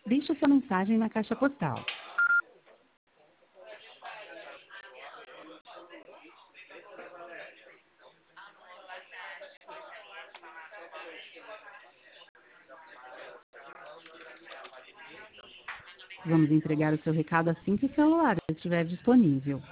Deixe sua mensagem na caixa postal. Vamos entregar o seu recado assim que o celular estiver disponível.